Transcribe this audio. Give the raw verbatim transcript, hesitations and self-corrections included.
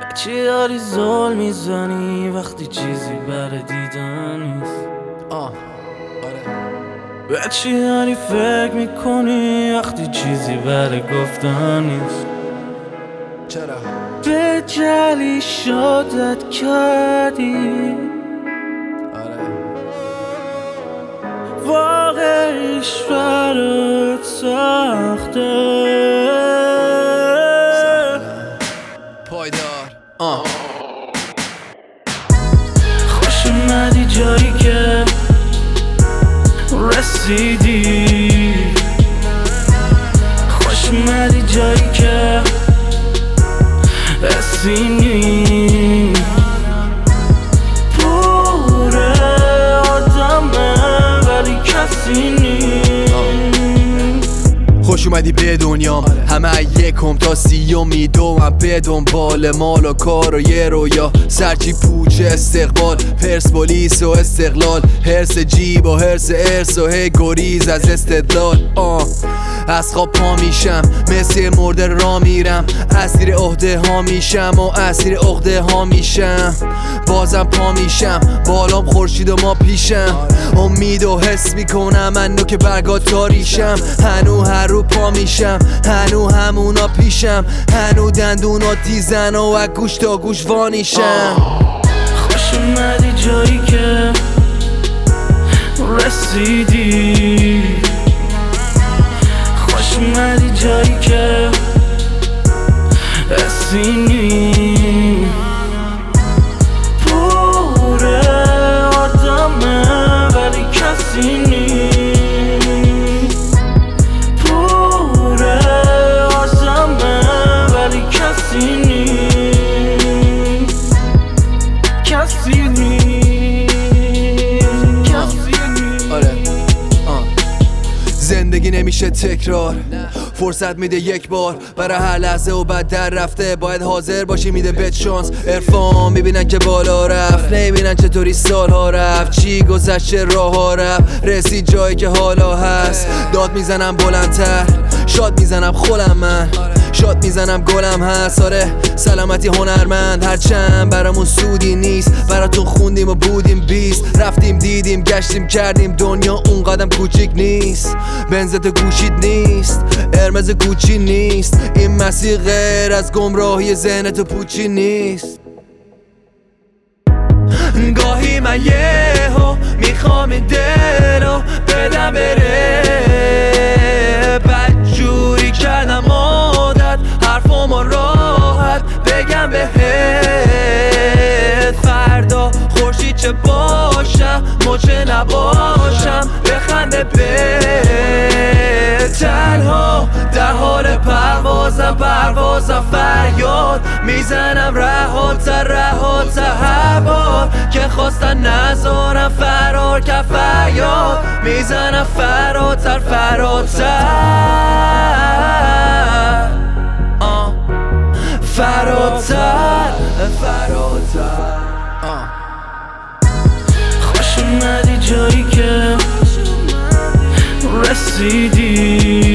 به چی داری زل میزنی وقتی چیزی برای دیدن نیست؟ آه آره. به چی داری فکر میکنی وقتی چیزی برای گفتن نیست؟ چرا؟ به جلی شادت کردی آره واقعیش برات سخته پایدار آه. خوش اومدی جایی که رسیدی، خوش اومدی جایی که رسیدی. پوره آدمه ولی کسی نیست. خوش اومدی به دنیام همه یکم تا سیومی دوم به دنبال مال و کار و یه رویا سرچی پوچه استقبال پرسپولیس و استقلال هرس جیب و هرس ارس و هی گریز از استدلال آه. از خواب پا میشم مثل مرده را میرم اسیر عهده ها میشم و اسیر عقده ها میشم بازم پا میشم بالام خورشید و ما پیشم امید و حس میکنم منو که برگا تاریشم هنو هر رو پا میشم هنو همونا پیشم هنو دندونا تیزن و از گوش تا گوش وانیشم. خوش اومدی جایی که رسیدی، خوش اومدی جایی که رسیدی. پوره آدمه ولی کسی نیست. پوره آدمه ولی کسی نیست. کسی نیست. کسی نیست. آره آه. زندگی نمیشه تکرار فرصت میده یک بار برای هر لحظه و بعد در رفته باید حاضر باشی میده بهت شانس عرفان میبینن که بالا رفت نمیبینن چطوری سالها رفت چی گذشته راه ها رفت رسید جایی که حالا هست داد میزنم بلندتر شاد میزنم خولم من شاد میزنم گلم هست آره سلامتی هنرمند هرچند برامون سودی نیست براتون خوندیم و بودیم بیست رفتیم دیدیم گشتیم کردیم دنیا اون قدم کوچیک نیست بنزت گوشید نیست قرمز گوچی نیست این مسیر غیر از گمراهی ذهنت و پوچی نیست. گاهی من یهو میخوام این دلو بدم بره بدجوری کردم عادت حرفمو راحت بگم بهت فردا خورشید چه باشم مچه نباشم بخنده به تنها در حال پروازم پروازم فریاد میزنم رهاتر رهاتر هوا که خواستن نذارم فرار که فریاد میزنم فراتر فراتر آه. فراتر فراتر آه. خوش اومدی جایی که رسیدی،